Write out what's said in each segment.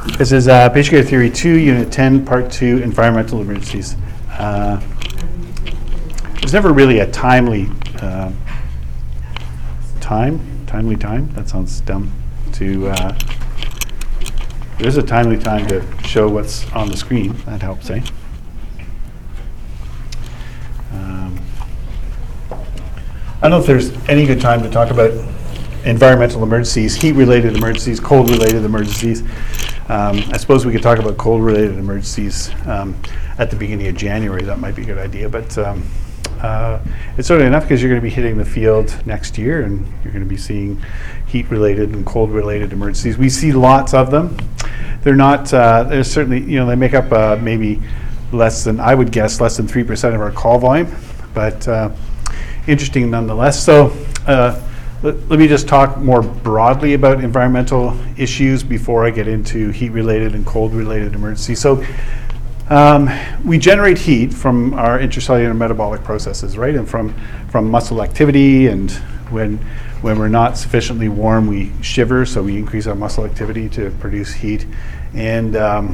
This is Patient Care Theory 2, Unit 10, Part 2, Environmental Emergencies. There's never really a timely time? That sounds dumb. There's a timely time to show what's on the screen. That helps, eh? I don't know if there's any good time to talk about environmental emergencies, heat-related emergencies, cold-related emergencies. I suppose we could talk about cold-related emergencies at the beginning of January. That might be a good idea, but it's certainly enough because you're going to be hitting the field next year and you're going to be seeing heat-related and cold-related emergencies. We see lots of them. They're not, they're certainly, they make up maybe less than 3% of our call volume, but interesting nonetheless. So let me just talk more broadly about environmental issues before I get into heat-related and cold-related emergencies. So we generate heat from our intracellular metabolic processes, right? And from muscle activity, and when we're not sufficiently warm, we shiver, so we increase our muscle activity to produce heat. And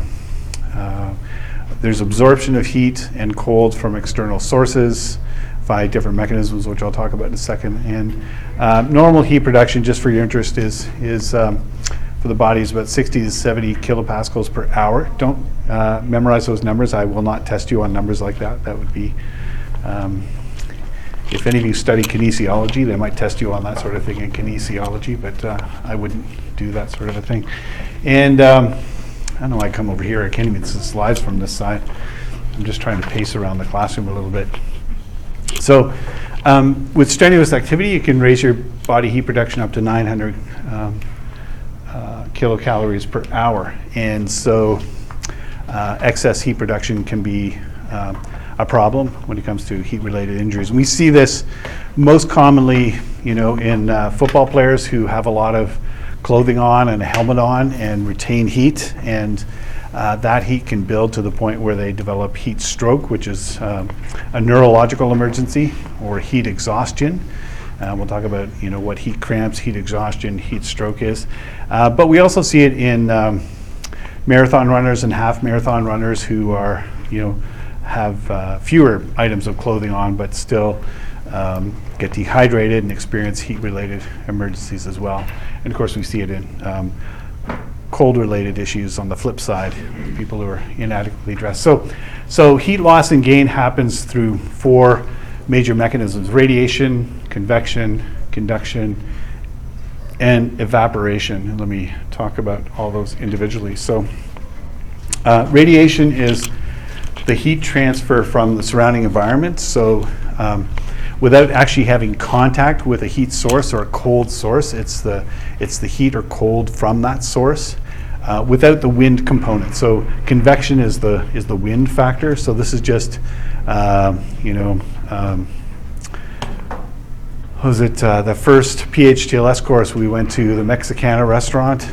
there's absorption of heat and cold from external sources by different mechanisms, which I'll talk about in a second. And normal heat production, just for your interest, is for the body is about 60 to 70 kilopascals per hour. Don't memorize those numbers. I will not test you on numbers like that. That would be, if any of you study kinesiology, they might test you on that sort of thing in kinesiology, but I wouldn't do that sort of a thing. And I don't know why I come over here. I can't even see the slides from this side. I'm just trying to pace around the classroom a little bit. So with strenuous activity, you can raise your body heat production up to 900 kilocalories per hour. And so excess heat production can be a problem when it comes to heat-related injuries. And we see this most commonly, in football players who have a lot of clothing on and a helmet on and retain heat. And that heat can build to the point where they develop heat stroke, which is a neurological emergency, or heat exhaustion. We'll talk about what heat cramps, heat exhaustion, heat stroke is. But we also see it in marathon runners and half marathon runners who are, have fewer items of clothing on, but still get dehydrated and experience heat-related emergencies as well. And of course, we see it in cold-related issues on the flip side, people who are inadequately dressed. So heat loss and gain happens through 4 major mechanisms: radiation, convection, conduction, and evaporation. And let me talk about all those individually. So radiation is the heat transfer from the surrounding environment. So without actually having contact with a heat source or a cold source, it's the heat or cold from that source. Without the wind component. So convection is the wind factor. So this is just, was it the first PHTLS course we went to the Mexicana restaurant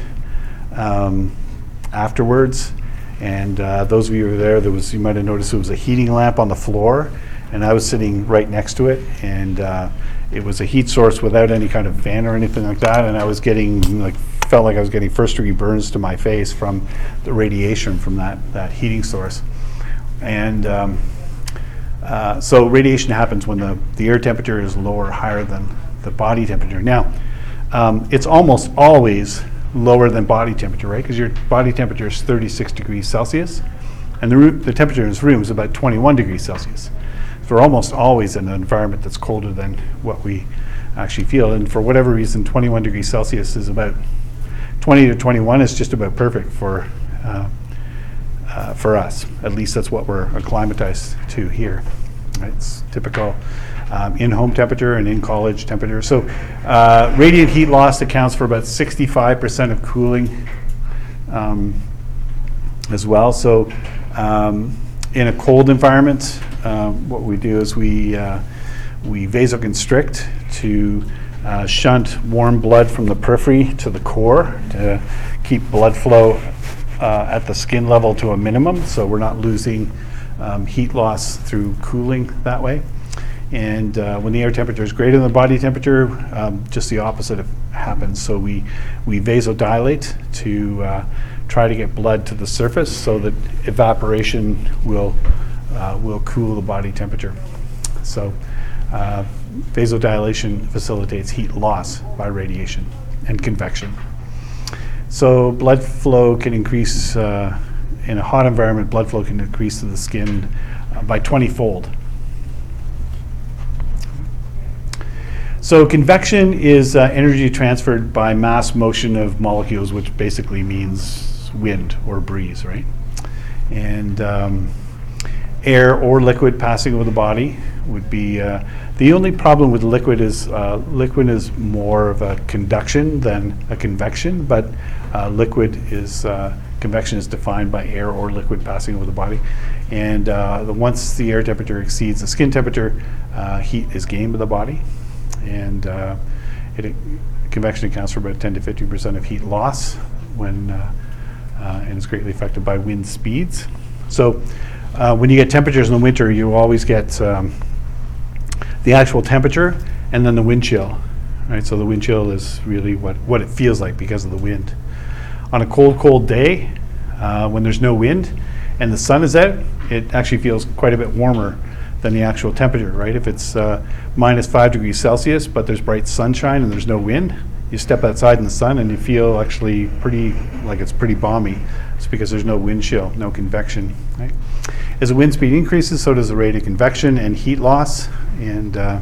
afterwards, and those of you who were there, you might have noticed there was a heating lamp on the floor, and I was sitting right next to it, and it was a heat source without any kind of fan or anything like that, and I was getting felt like I was getting first-degree burns to my face from the radiation from that heating source. And so radiation happens when the air temperature is lower, higher than the body temperature. Now, it's almost always lower than body temperature, right? Because your body temperature is 36 degrees Celsius, and the temperature in this room is about 21 degrees Celsius. So we're almost always in an environment that's colder than what we actually feel. And for whatever reason, 21 degrees Celsius is about 20 to 21 is just about perfect for us. At least that's what we're acclimatized to here. Right? It's typical in-home temperature and in-college temperature. So radiant heat loss accounts for about 65% of cooling as well. So in a cold environment, what we do is we vasoconstrict to shunt warm blood from the periphery to the core to keep blood flow at the skin level to a minimum, so we're not losing heat loss through cooling that way. And when the air temperature is greater than the body temperature, just the opposite happens. So we vasodilate to try to get blood to the surface so that evaporation will cool the body temperature. So vasodilation facilitates heat loss by radiation and convection. So blood flow can increase, in a hot environment, blood flow can increase to the skin by 20-fold. So convection is energy transferred by mass motion of molecules, which basically means wind or breeze, right? And air or liquid passing over the body would be, the only problem with liquid is more of a conduction than a convection, but convection is defined by air or liquid passing over the body. And once the air temperature exceeds the skin temperature, heat is gained by the body. And convection accounts for about 10 to 50% of heat loss and is greatly affected by wind speeds. So when you get temperatures in the winter, you always get the actual temperature and then the wind chill, right? So the wind chill is really what it feels like because of the wind. On a cold day, when there's no wind and the sun is out, it actually feels quite a bit warmer than the actual temperature, right? If it's minus 5 degrees Celsius, but there's bright sunshine and there's no wind, you step outside in the sun and you feel actually it's pretty balmy. It's because there's no wind chill, no convection, right? As the wind speed increases, so does the rate of convection and heat loss. And a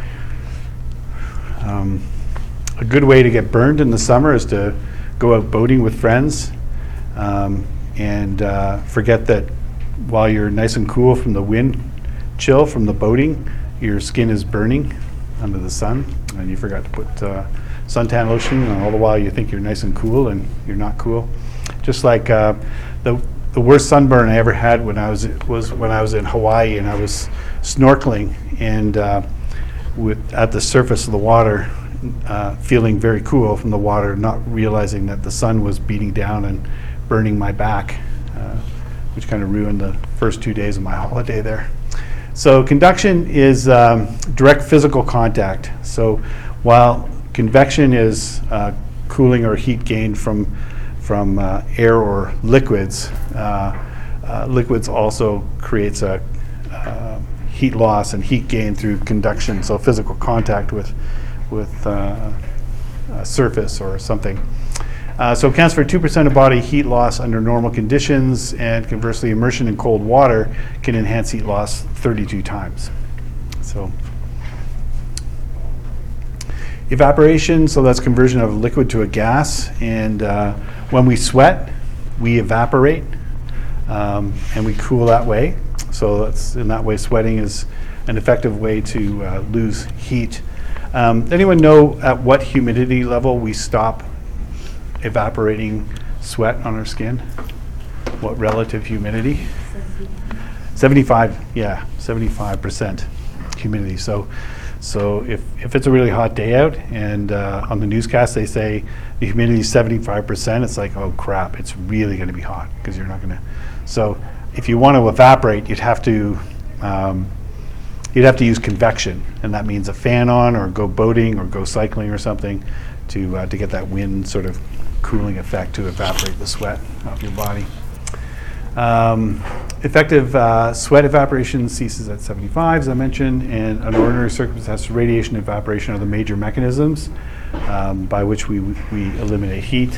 good way to get burned in the summer is to go out boating with friends and forget that while you're nice and cool from the wind chill from the boating, your skin is burning under the sun, and you forgot to put suntan lotion, and all the while you think you're nice and cool, and you're not cool. Just like the worst sunburn I ever had was when I was in Hawaii and I was snorkeling and at the surface of the water, feeling very cool from the water, not realizing that the sun was beating down and burning my back, which kind of ruined the first 2 days of my holiday there. So conduction is direct physical contact. So while convection is cooling or heat gained from air or liquids, liquids also creates a heat loss and heat gain through conduction, so physical contact with a surface or something. So it accounts for 2% of body heat loss under normal conditions, and conversely, immersion in cold water can enhance heat loss 32 times. So evaporation, so that's conversion of liquid to a gas, and when we sweat, we evaporate, and we cool that way. So that's, in that way, sweating is an effective way to lose heat. Anyone know at what humidity level we stop evaporating sweat on our skin? What relative humidity? 75, yeah, 75% humidity. So if it's a really hot day out and on the newscast they say the humidity is 75%, it's like, oh crap, it's really going to be hot because you're not going to. So if you want to evaporate, you'd have to use convection, and that means a fan on, or go boating, or go cycling, or something to get that wind sort of cooling effect to evaporate the sweat off your body. Effective sweat evaporation ceases at 75, as I mentioned, and under ordinary circumstances, radiation evaporation are the major mechanisms by which we eliminate heat.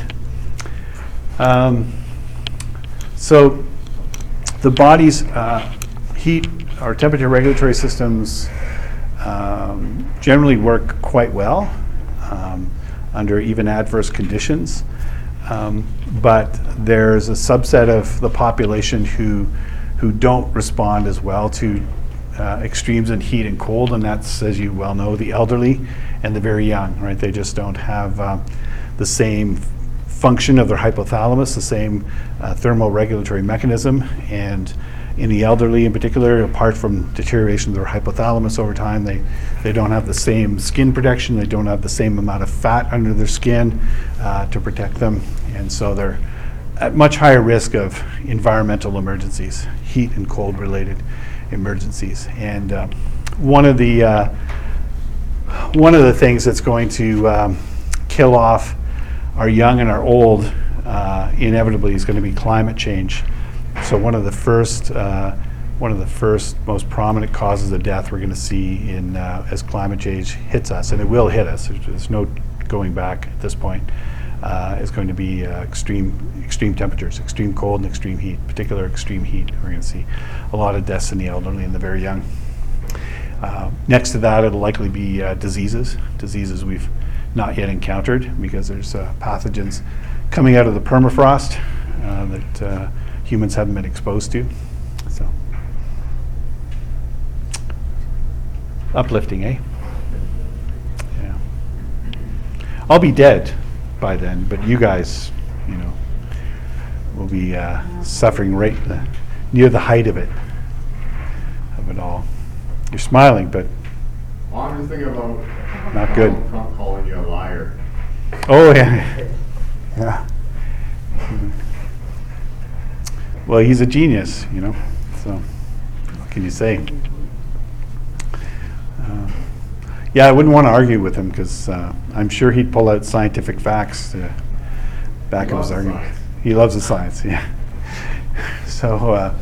So the body's heat or temperature regulatory systems generally work quite well under even adverse conditions. But there's a subset of the population who don't respond as well to extremes in heat and cold, and that's, as you well know, the elderly and the very young, right? They just don't have the same function of their hypothalamus, the same thermoregulatory mechanism, and in the elderly in particular, apart from deterioration of their hypothalamus over time, they don't have the same skin protection, they don't have the same amount of fat under their skin to protect them, and so they're at much higher risk of environmental emergencies, heat and cold related emergencies. And one of the things that's going to kill off our young and our old inevitably is going to be climate change. So one of the first most prominent causes of death we're going to see in as climate change hits us, and it will hit us. There's no going back at this point. Is going to be extreme temperatures, extreme cold and extreme heat, particular extreme heat. We're going to see a lot of deaths in the elderly and the very young. Next to that, it'll likely be diseases we've not yet encountered, because there's pathogens coming out of the permafrost that humans haven't been exposed to. So, uplifting, eh? Yeah. I'll be dead by then, but you guys, will be suffering right near the height of it all. You're smiling, but Well, I'm just thinking about not good. Trump calling you a liar. Oh yeah, yeah. Well, he's a genius, So, what can you say? Yeah, I wouldn't want to argue with him, because I'm sure he'd pull out scientific facts to back up his argument. Science. He loves the science, yeah. So,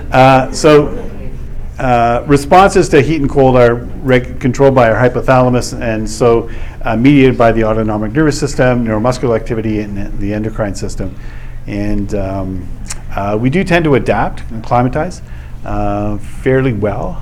responses to heat and cold are controlled by our hypothalamus, and so mediated by the autonomic nervous system, neuromuscular activity, and the endocrine system. And we do tend to adapt and acclimatize fairly well.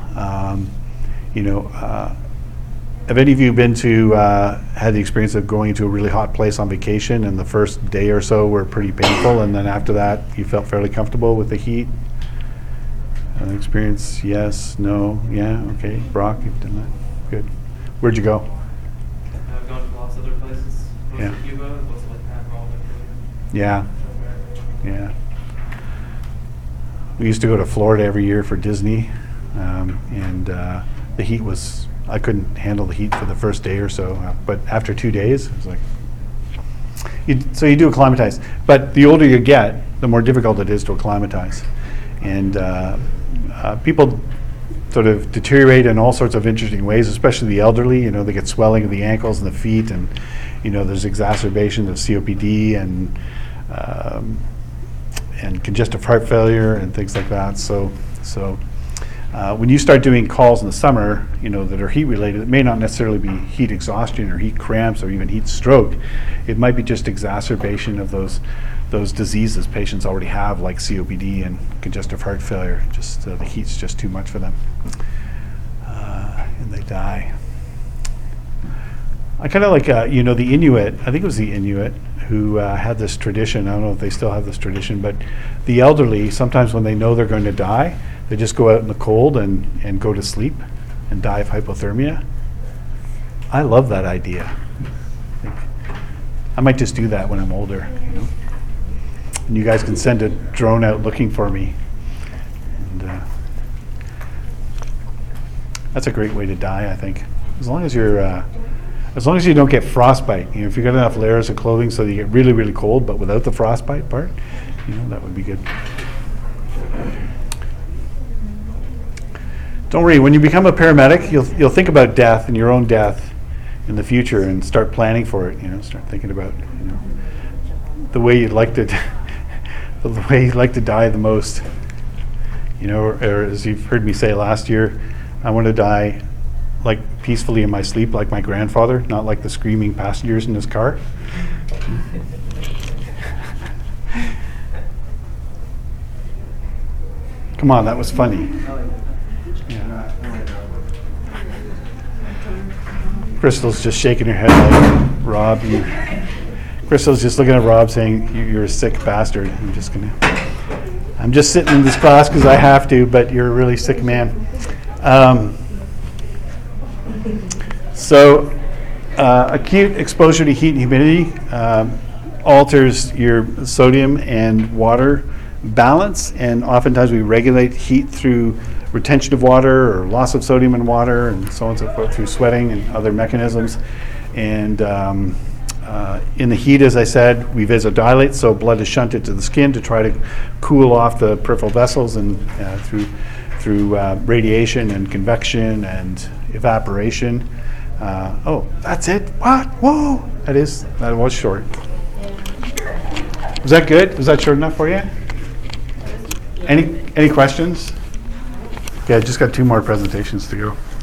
Have any of you been to, had the experience of going to a really hot place on vacation, and the first day or so were pretty painful, and then after that you felt fairly comfortable with the heat? Experience, yes, no, yeah, okay. Brock, you've done that. Good. Where'd you go? I've gone to lots of other places. Most of Cuba, most of like Panama. Yeah, yeah. We used to go to Florida every year for Disney, and the heat was, I couldn't handle the heat for the first day or so, but after 2 days, it was like, so you do acclimatize. But the older you get, the more difficult it is to acclimatize. And people sort of deteriorate in all sorts of interesting ways, especially the elderly. They get swelling of the ankles and the feet, and there's exacerbation of COPD and congestive heart failure and things like that. So when you start doing calls in the summer, that are heat related, it may not necessarily be heat exhaustion or heat cramps or even heat stroke. It might be just exacerbation of those diseases patients already have, like COPD and congestive heart failure. Just the heat's just too much for them, and they die. I kind of like, the Inuit. I think it was the Inuit who had this tradition. I don't know if they still have this tradition, but the elderly, sometimes when they know they're going to die, they just go out in the cold and go to sleep and die of hypothermia. I love that idea. I might just do that when I'm older, And you guys can send a drone out looking for me. And that's a great way to die, I think. As long as you don't get frostbite. If you've got enough layers of clothing so that you get really, really cold, but without the frostbite part, that would be good. Don't worry, when you become a paramedic, you'll think about death and your own death in the future and start planning for it. Start thinking about the way you'd like to die the most. Or as you've heard me say last year, I want to die like peacefully in my sleep, like my grandfather, not like the screaming passengers in his car. Come on, that was funny. Yeah. Crystal's just shaking her head like, Rob, Crystal's just looking at Rob saying, you're a sick bastard. I'm just sitting in this class because I have to, but you're a really sick man. Acute exposure to heat and humidity alters your sodium and water balance, and oftentimes we regulate heat through retention of water or loss of sodium in water, and so on and so forth, through sweating and other mechanisms. And in the heat, as I said, we vasodilate, so blood is shunted to the skin to try to cool off the peripheral vessels, and through radiation and convection and evaporation. Oh, that's it? What? Whoa! That was short. Was that good? Was that short enough for you? Any questions? Yeah, just got 2 more presentations to go.